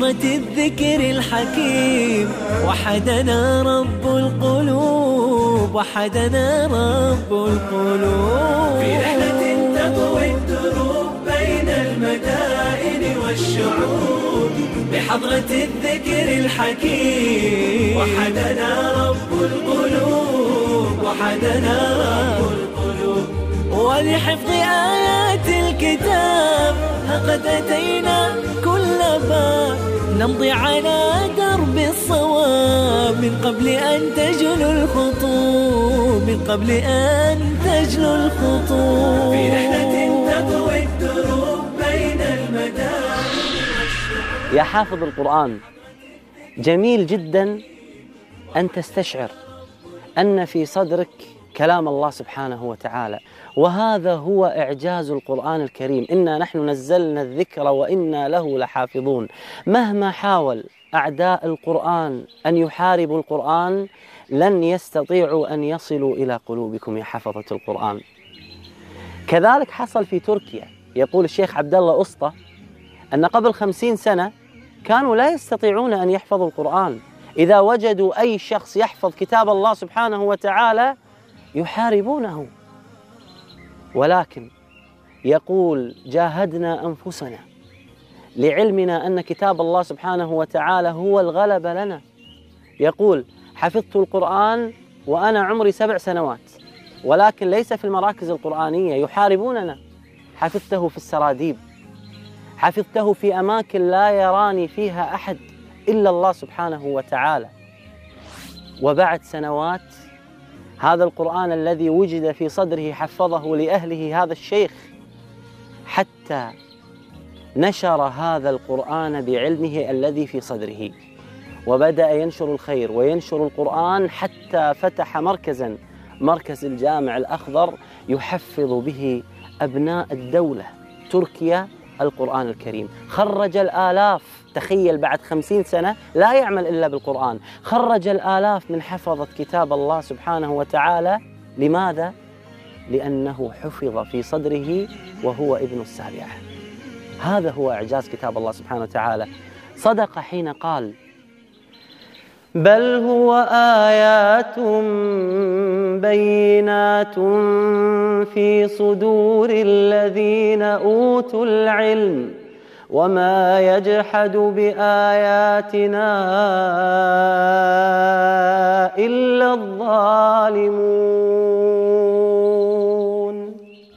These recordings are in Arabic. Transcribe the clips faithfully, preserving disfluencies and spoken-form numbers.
بحضرة الذكر الحكيم وحدنا رب القلوب، وحدنا رب القلوب. في رحلة تطوي الدروب بين المدائن والشعوب، بحضرة الذكر الحكيم وحدنا رب القلوب، وحدنا رب القلوب. ولحفظ آيات الكتاب لقد أتينا كل باب، نمضي على درب الصواب من قبل أن تجلو الخطوب، من قبل أن تجلو الخطوب. في رحلة تطوي الدروب بين المدائن. يا حافظ القرآن، جميل جدا أن تستشعر أن في صدرك كلام الله سبحانه وتعالى، وهذا هو إعجاز القرآن الكريم. إنا نحن نزلنا الذكر وإنا له لحافظون. مهما حاول أعداء القرآن أن يحاربوا القرآن لن يستطيعوا أن يصلوا إلى قلوبكم يا حفظة القرآن. كذلك حصل في تركيا. يقول الشيخ عبد الله أسطى أن قبل خمسين سنة كانوا لا يستطيعون أن يحفظوا القرآن. إذا وجدوا أي شخص يحفظ كتاب الله سبحانه وتعالى يحاربونه، ولكن يقول جاهدنا أنفسنا لعلمنا أن كتاب الله سبحانه وتعالى هو الغلب لنا. يقول حفظت القرآن وأنا عمري سبع سنوات، ولكن ليس في المراكز القرآنية، يحاربوننا. حفظته في السراديب، حفظته في أماكن لا يراني فيها أحد إلا الله سبحانه وتعالى. وبعد سنوات هذا القرآن الذي وجد في صدره حفظه لأهله هذا الشيخ، حتى نشر هذا القرآن بعلمه الذي في صدره، وبدأ ينشر الخير وينشر القرآن حتى فتح مركزا، مركز الجامع الأخضر، يحفظ به أبناء الدولة تركيا القرآن الكريم. خرج الآلاف، تخيل بعد خمسين سنة لا يعمل إلا بالقرآن، خرج الآلاف من حفظة كتاب الله سبحانه وتعالى. لماذا؟ لأنه حفظ في صدره وهو ابن السابعة. هذا هو إعجاز كتاب الله سبحانه وتعالى. صدق حين قال بل هو آيات بينات في صدور الذين أوتوا العلم وما يجحد بآياتنا إلا الظالمون.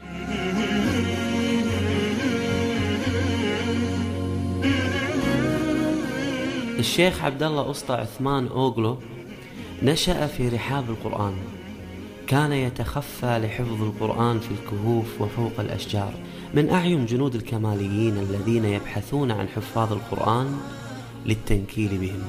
الشيخ عبد الله أسطى عثمان أوغلو نشأ في رحاب القرآن، كان يتخفى لحفظ القرآن في الكهوف وفوق الأشجار من أعين جنود الكماليين الذين يبحثون عن حفاظ القرآن للتنكيل بهم.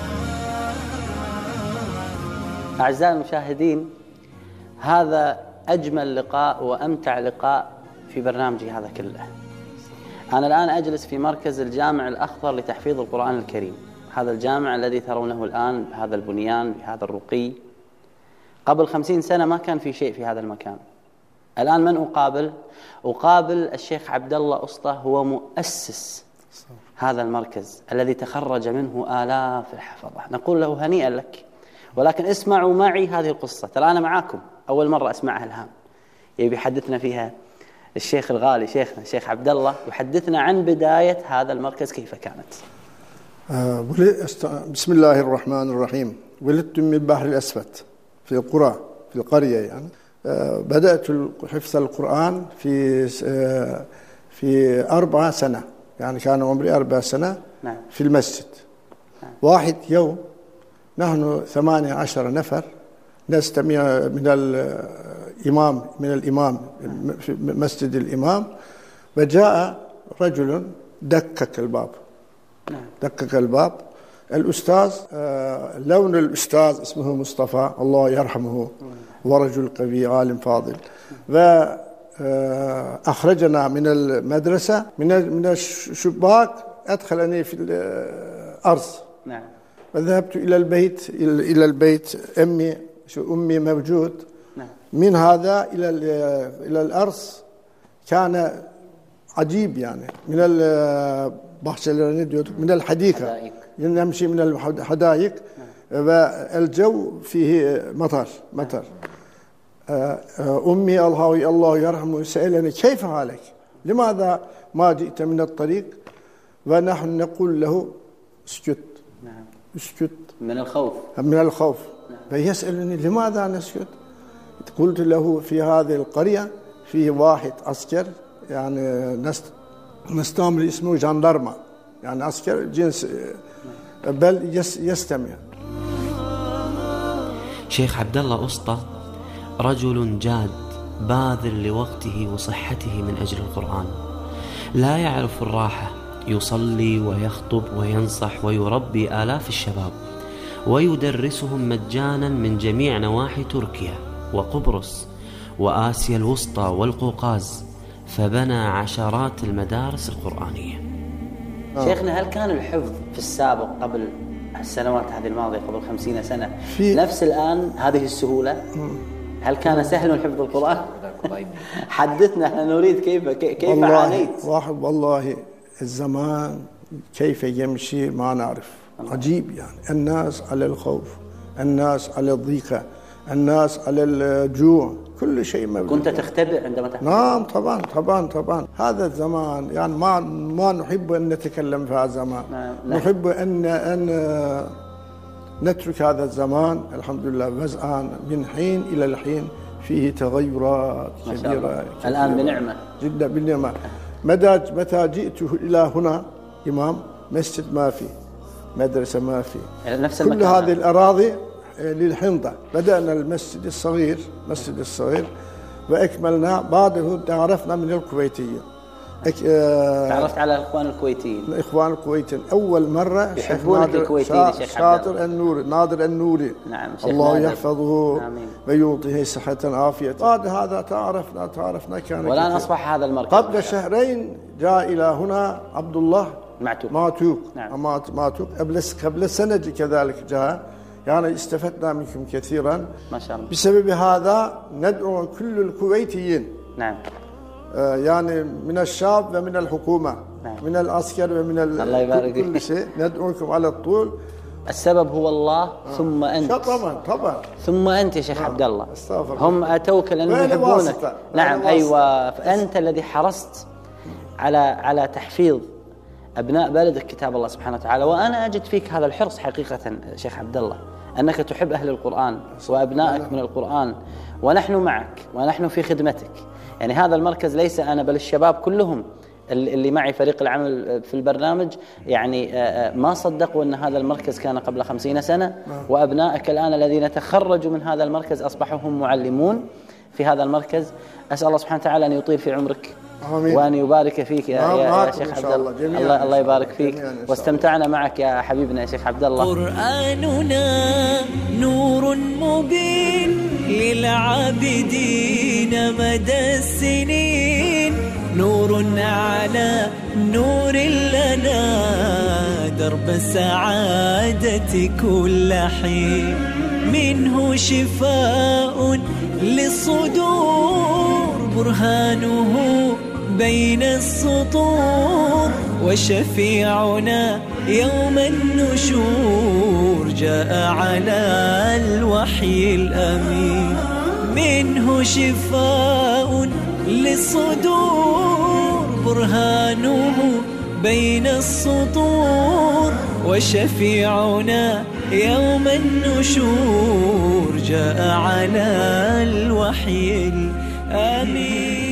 أعزائي المشاهدين، هذا أجمل لقاء وأمتع لقاء في برنامجي هذا كله. أنا الآن أجلس في مركز الجامع الأخضر لتحفيظ القرآن الكريم، هذا الجامع الذي ترونه الآن بهذا البنيان بهذا الرقي. قبل خمسين سنة ما كان في شيء في هذا المكان. الآن من أقابل؟ أقابل الشيخ عبد الله أسطى، هو مؤسس هذا المركز الذي تخرج منه آلاف الحفظة. نقول له هنيئا لك، ولكن اسمعوا معي هذه القصة. ترى أنا معاكم أول مرة أسمعها الآن. يبي يحدثنا فيها الشيخ الغالي شيخنا الشيخ عبد الله، يحدثنا عن بداية هذا المركز كيف كانت. آه بسم الله الرحمن الرحيم. ولدت من البحر الأسود في القرى، في القرية يعني. آه بدأت حفظ القرآن في آه في أربعة سنة، يعني كان عمري أربع سنة. نعم. في المسجد. نعم. واحد يوم نحن ثمانية عشر نفر نستمع من الإمام من الإمام في مسجد الإمام، وجاء رجل دكك الباب. نعم. دكك الباب. الأستاذ آه لون الأستاذ اسمه مصطفى الله يرحمه، ورجل قوي عالم فاضل، وأخرجنا من المدرسة من من الشباك، أدخلني في الأرض. نعم. وذهبت إلى البيت إلى البيت أمي شو أمي موجود. نعم. من هذا إلى إلى الأرض كان عجيب يعني. من bahçelerini diyorduk. Min el-hadika. Nemşi min el-hadayik. Ve el-cev fihi matar. Matar. Ummi Allahu Allahu yerhamu se'eleni keyfe halek. Limada ma ci'te min el-tarik ve nahnu nekul lehu üsküt. Üsküt. Min el-khawf. Min el-khawf. Ve yes'eleni limada nesküt. قلت له في هذه القرية فيه واحد عسكر يعني نستعمل اسمه جاندارما يعني عسكر جنس بل يستمع. شيخ عبد الله أسطى رجل جاد باذل لوقته وصحته من أجل القرآن، لا يعرف الراحة، يصلي ويخطب وينصح ويربي آلاف الشباب ويدرسهم مجانا من جميع نواحي تركيا وقبرص وآسيا الوسطى والقوقاز، فبنى عشرات المدارس القرآنية. شيخنا، هل كان الحفظ في السابق قبل السنوات هذه الماضية قبل خمسين سنة نفس الآن هذه السهولة؟ هل كان سهل حفظ القرآن؟ حدثنا، احنا نريد كيف كيف عانيت. واحد والله الزمان كيف يمشي ما نعرف، عجيب يعني. الناس على الخوف، الناس على الضيقة، الناس على الجوع، كل شيء مبلغ. كنت تختبئ عندما تحفظ؟ نعم طبعا طبعا طبعا. هذا الزمان يعني ما ما نحب ان نتكلم في هذا الزمان. نعم. نحب ان ان نترك هذا الزمان. الحمد لله وزعان من حين الى الحين فيه تغيرات كبيره. الان بنعمه جدا بالنعمه. متى متى جئت الى هنا امام مسجد ما في، مدرسه ما في، نفس كل هذه الاراضي للحنطة. بدأنا المسجد الصغير، مسجد الصغير، وأكملنا بعده تعرفنا من الكويتيين. تعرفت على الإخوان الكويتيين. الإخوان الكويتيين أول مرة يحبونك الكويتيين شيخ شاطر النوري، نادر النوري. نعم الله نادر. يحفظه ويعطيه صحة عافية. بعد هذا تعرفنا تعرفنا كان والآن أصبح هذا المركز. قبل شهرين جاء إلى هنا عبد الله معتوق. معتوق. نعم. معتوق قبل قبل سنة كذلك جاء. يعني استفدنا منكم كثيرا ما شاء الله. بسبب هذا ندعو كل الكويتيين. نعم. آه يعني من الشعب ومن الحكومة. نعم. من العسكر ومن الله يبارك كل شيء ندعوكم على الطول. السبب هو الله آه. ثم أنت. طبعا طبعا. ثم أنت يا شيخ آه. عبد الله. استغفر. هم أتوك لأنهم يحبونك. نعم أيوة، فأنت الذي حرصت على على تحفيظ أبناء بلدك كتاب الله سبحانه وتعالى. وأنا أجد فيك هذا الحرص حقيقة شيخ عبد الله، أنك تحب أهل القرآن وأبنائك من القرآن، ونحن معك ونحن في خدمتك. يعني هذا المركز ليس أنا بل الشباب كلهم اللي معي فريق العمل في البرنامج يعني ما صدقوا أن هذا المركز كان قبل خمسين سنة، وأبنائك الآن الذين تخرجوا من هذا المركز أصبحوا هم معلمون في هذا المركز. أسأل الله سبحانه وتعالى أن يطيل في عمرك آمين. وأن يبارك فيك يا, يا, يا شيخ عبد الله. الله, الله يبارك فيك، واستمتعنا معك يا حبيبنا يا شيخ عبد الله. قرآننا نور مبين للعابدين مدى السنين، نور على نور لنا درب السعادة كل حين، منه شفاء للصدور برهانه بين السطور، وشفيعنا يوم النشور جاء على الوحي الأمين، منه شفاء للصدور برهانه بين السطور، وشفيعنا يوم النشور جاء على الوحي الأمين.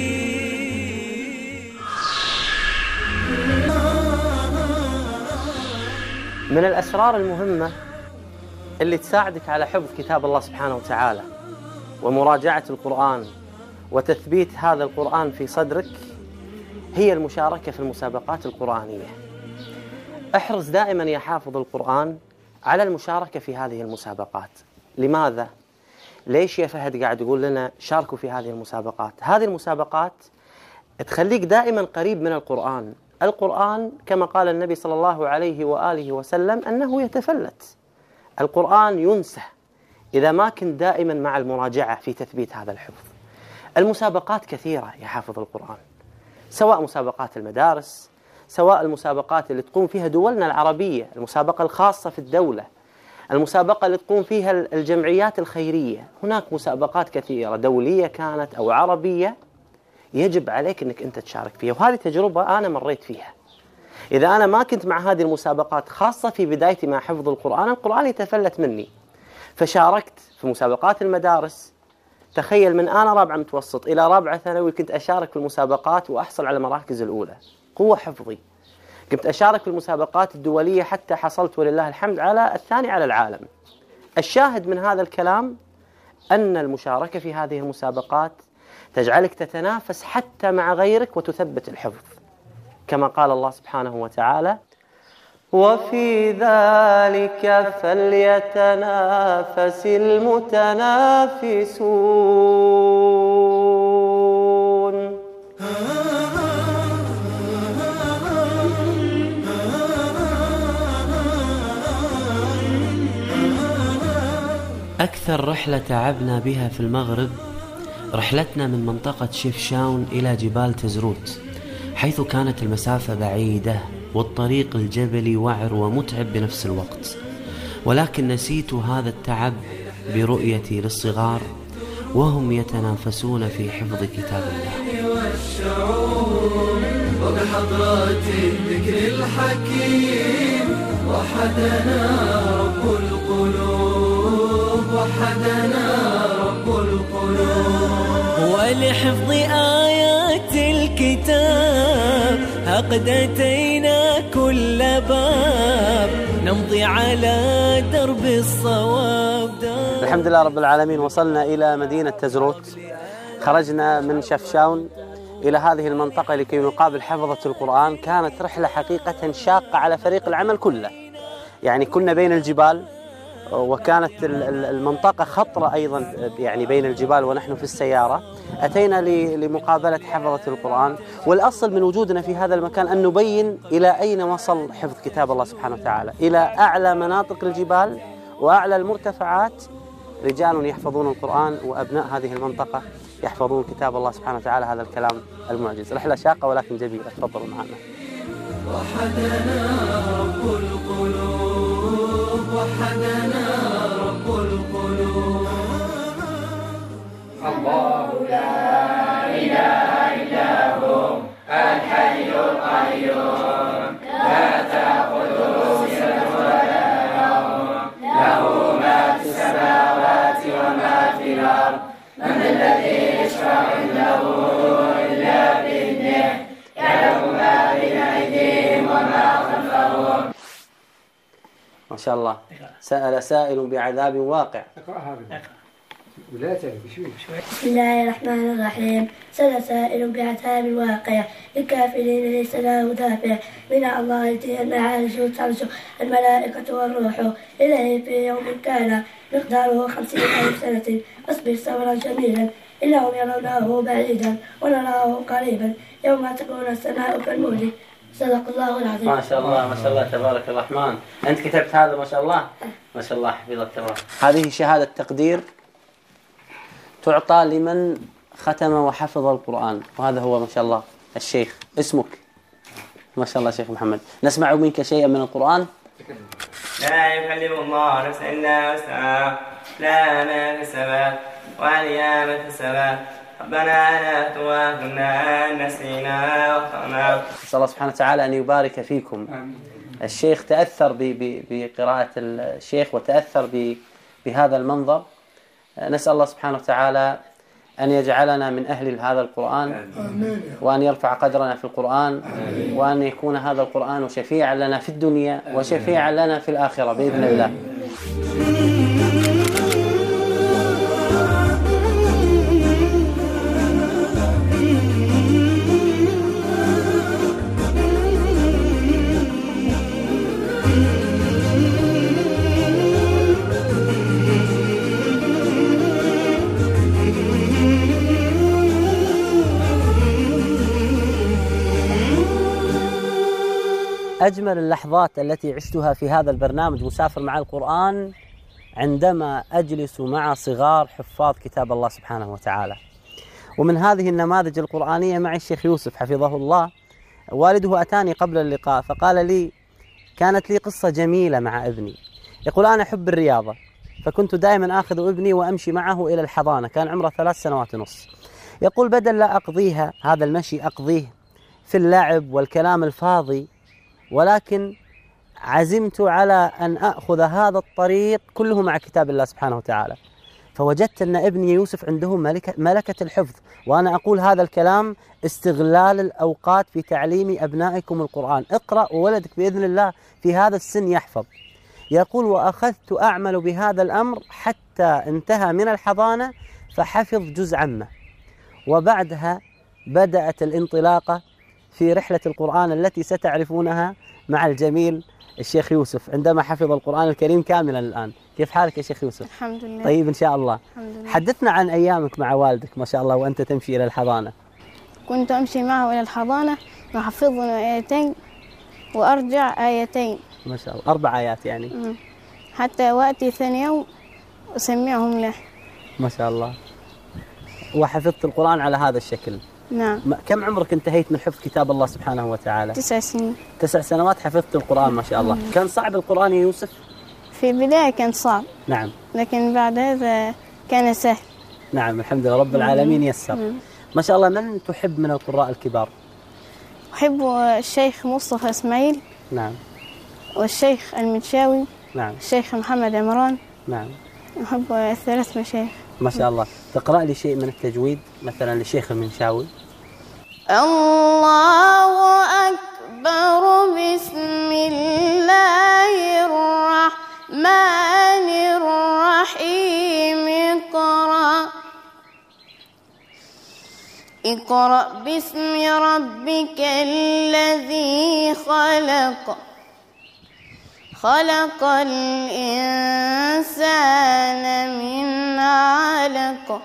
من الأسرار المهمة اللي تساعدك على حفظ كتاب الله سبحانه وتعالى ومراجعة القرآن وتثبيت هذا القرآن في صدرك هي المشاركة في المسابقات القرآنية. احرص دائما يا حافظ القرآن على المشاركة في هذه المسابقات. لماذا؟ ليش يا فهد قاعد يقول لنا شاركوا في هذه المسابقات؟ هذه المسابقات تخليك دائما قريب من القرآن. القرآن كما قال النبي صلى الله عليه وآله وسلم أنه يتفلت، القرآن ينسى إذا ما كنت دائما مع المراجعة في تثبيت هذا الحفظ. المسابقات كثيرة يا حافظ القرآن، سواء مسابقات المدارس، سواء المسابقات اللي تقوم فيها دولنا العربية، المسابقة الخاصة في الدولة، المسابقة اللي تقوم فيها الجمعيات الخيرية. هناك مسابقات كثيرة دولية كانت أو عربية يجب عليك أنك أنت تشارك فيها، وهذه تجربة أنا مريت فيها. إذا أنا ما كنت مع هذه المسابقات خاصة في بدايتي مع حفظ القرآن، القرآن يتفلت مني، فشاركت في مسابقات المدارس. تخيل من أنا رابعة متوسط إلى رابعة ثانوي كنت أشارك في المسابقات وأحصل على مراكز الأولى، قوة حفظي. كنت أشارك في المسابقات الدولية حتى حصلت ولله الحمد على الثاني على العالم. الشاهد من هذا الكلام أن المشاركة في هذه المسابقات تجعلك تتنافس حتى مع غيرك وتثبت الحفظ، كما قال الله سبحانه وتعالى: وفي ذلك فليتنافس المتنافسون. أكثر رحلة تعبنا بها في المغرب رحلتنا من منطقة شفشاون إلى جبال تزروت، حيث كانت المسافة بعيدة والطريق الجبلي وعر ومتعب بنفس الوقت، ولكن نسيت هذا التعب برؤيتي للصغار وهم يتنافسون في حفظ كتاب الله. والشعور وبحضرات الذكر الحكيم وحدنا رب القلوب، وحدنا رب القلوب. ولحفظ آيات الكتاب قد أتينا كل باب نمضي على درب الصواب. الحمد لله رب العالمين، وصلنا إلى مدينة تزروت. خرجنا من شفشاون إلى هذه المنطقة لكي نقابل حفظة القرآن. كانت رحلة حقيقة شاقة على فريق العمل كله، يعني كنا بين الجبال، وكانت المنطقة خطرة أيضا يعني بين الجبال ونحن في السيارة. أتينا لمقابلة حفظة القرآن، والأصل من وجودنا في هذا المكان أن نبين إلى أين وصل حفظ كتاب الله سبحانه وتعالى. إلى أعلى مناطق الجبال وأعلى المرتفعات رجال يحفظون القرآن، وأبناء هذه المنطقة يحفظون كتاب الله سبحانه وتعالى. هذا الكلام المعجز. رحلة شاقة ولكن جميلة. تفضلوا معنا. وحدنا رب القلوب، وحدنا رب القلوب. الله لا إله إلا هو الحي القيوم، لا تأخذه سنة ولا نوم، له ما في السماوات وما في الأرض، من الذي يشفع عنده إلا بإذنه، يعلم ما بين أيديهم وما خلفهم. ما شاء الله. سأل سائل بعذاب واقع. بسم الله الرحمن الرحيم. سأل سائل بعذاب واقع للكافرين ليس له دافع، من الله يأتي المعارج وتعرج الملائكة والروح إليه في يوم كان مقداره خمسين ألف سنة، فاصبر صبرا جميلا إنهم يرونه بعيدا ونراه قريبا يوم تكون السماء كالمهل. صدق الله العظيم. ما شاء الله ما شاء الله تبارك الرحمن. أنت كتبت هذا ما شاء الله؟ ما شاء الله حفظك الله. هذه شهادة تقدير تعطى لمن ختم وحفظ القرآن، وهذا هو ما شاء الله الشيخ. اسمك؟ ما شاء الله شيخ محمد. نسمع منك شيئا من القرآن. لا يكلم الله نفسا إلا وسعها، لا ما كسبت وعليها ما اكتسبت، ربنا لا تؤاخذنا إن نسينا وأخطأنا. نسأل الله سبحانه وتعالى أن يبارك فيكم. الشيخ تأثر بقراءة الشيخ وتأثر بهذا المنظر. نسأل الله سبحانه وتعالى أن يجعلنا من أهل هذا القرآن، وأن يرفع قدرنا في القرآن، وأن يكون هذا القرآن شفيعا لنا في الدنيا وشفيعا لنا في الآخرة بإذن الله. أجمل اللحظات التي عشتها في هذا البرنامج مسافر مع القرآن عندما أجلس مع صغار حفاظ كتاب الله سبحانه وتعالى. ومن هذه النماذج القرآنية معي الشيخ يوسف حفظه الله، والده أتاني قبل اللقاء فقال لي كانت لي قصة جميلة مع ابني. يقول أنا أحب الرياضة، فكنت دائما آخذ ابني وأمشي معه إلى الحضانة، كان عمره ثلاث سنوات ونص. يقول بدل لا أقضيها هذا المشي أقضيه في اللعب والكلام الفاضي، ولكن عزمت على أن أخذ هذا الطريق كله مع كتاب الله سبحانه وتعالى. فوجدت أن ابني يوسف عنده ملكة, ملكة الحفظ، وأنا أقول هذا الكلام استغلال الأوقات في تعليم أبنائكم القرآن. اقرأ وولدك بإذن الله في هذا السن يحفظ. يقول وأخذت أعمل بهذا الأمر حتى انتهى من الحضانة فحفظ جزء عامة، وبعدها بدأت الانطلاقة في رحلة القرآن التي ستعرفونها مع الجميل الشيخ يوسف عندما حفظ القرآن الكريم كاملا الآن. كيف حالك يا شيخ يوسف؟ الحمد لله. طيب إن شاء الله. الحمد لله. حدثنا عن أيامك مع والدك ما شاء الله وأنت تمشي إلى الحضانة. كنت أمشي معه إلى الحضانة يحفظنا آيتين وأرجع آيتين ما شاء الله، أربع آيات يعني. م. حتى وأتي ثاني يوم أسمعهم له. ما شاء الله. وحفظت القرآن على هذا الشكل. نعم. كم عمرك انتهيت من حفظ كتاب الله سبحانه وتعالى؟ تسع سنين. تسع سنوات حفظت القرآن ما شاء الله. مم. كان صعب القرآن يا يوسف؟ في البداية كان صعب. نعم. لكن بعد هذا كان سهل. نعم الحمد لله رب العالمين يسر. مم. ما شاء الله. من تحب من القراء الكبار؟ أحب الشيخ مصطفى إسماعيل. نعم. والشيخ المنشاوي. نعم. الشيخ محمد عمران. نعم. أحب الثلاث مشايخ. ما شاء الله. تقرأ لي شيء من التجويد مثلا للشيخ المنشاوي؟ الله أكبر بسم الله الرحمن الرحيم اقرأ اقرأ باسم ربك الذي خلق خلق الإنسان من علق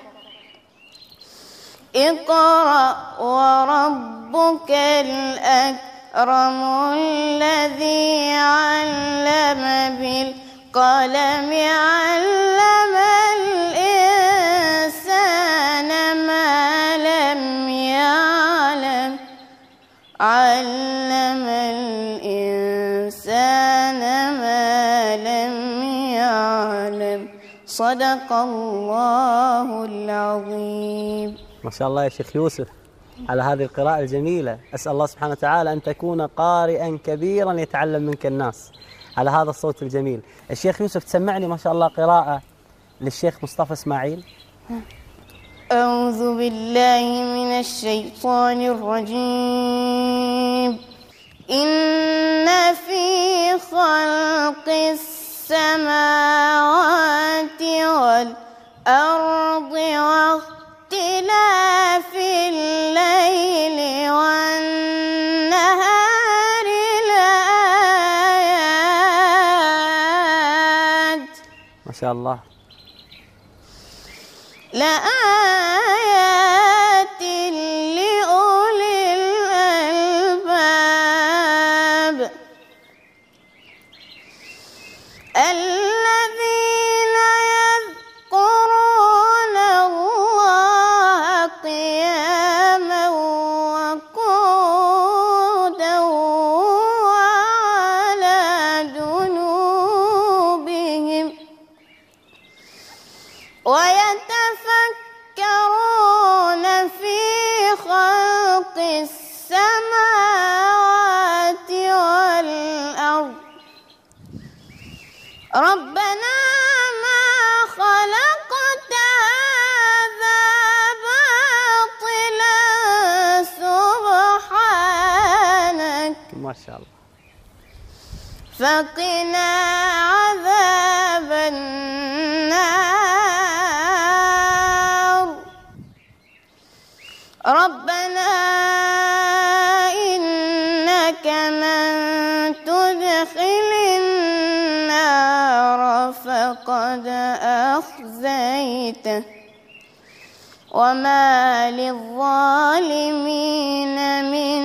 اقرأ وربك الأكرم الذي علم بالقلم علم الإنسان ما لم يعلم علم الإنسان ما لم يعلم صدق الله العظيم. ما شاء الله يا شيخ يوسف على هذه القراءة الجميلة. أسأل الله سبحانه وتعالى أن تكون قارئا كبيرا يتعلم منك الناس على هذا الصوت الجميل. الشيخ يوسف تسمعني ما شاء الله قراءة للشيخ مصطفى إسماعيل. أعوذ بالله من الشيطان الرجيم. إن في خلق السماوات والأرض واختلاف الليل والنهار لآيات ما شاء الله لآيات لأولي الألباب الذين يذكرون الله قياما وقعودا وعلى جنوبهم ويتفكرون في خلق السماوات والأرض ربنا ما خلقت هذا باطلا سبحانك ما شاء الله فقنا عذاب النار ربنا إنك من تدخل النار فقد أخزيته وما للظالمين من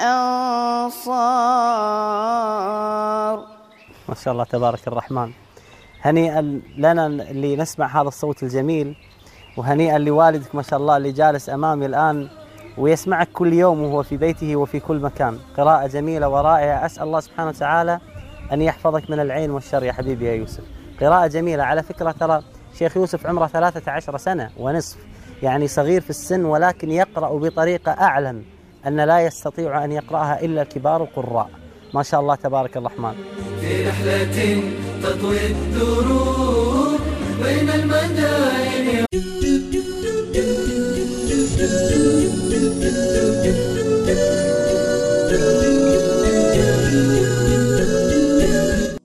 أنصار. ما شاء الله تبارك الرحمن. هنيئا لنا اللي نسمع هذا الصوت الجميل، وهنيئا لوالدك ما شاء الله اللي جالس أمامي الآن ويسمعك كل يوم وهو في بيته وفي كل مكان. قراءة جميلة ورائعة، أسأل الله سبحانه وتعالى أن يحفظك من العين والشر يا حبيبي يا يوسف. قراءة جميلة. على فكرة ترى شيخ يوسف عمره ثلاثة عشر سنة ونصف، يعني صغير في السن، ولكن يقرأ بطريقة أعلم أن لا يستطيع أن يقرأها إلا كبار القراء. ما شاء الله تبارك الرحمن. في رحلة تطوي الدروب بين المدائن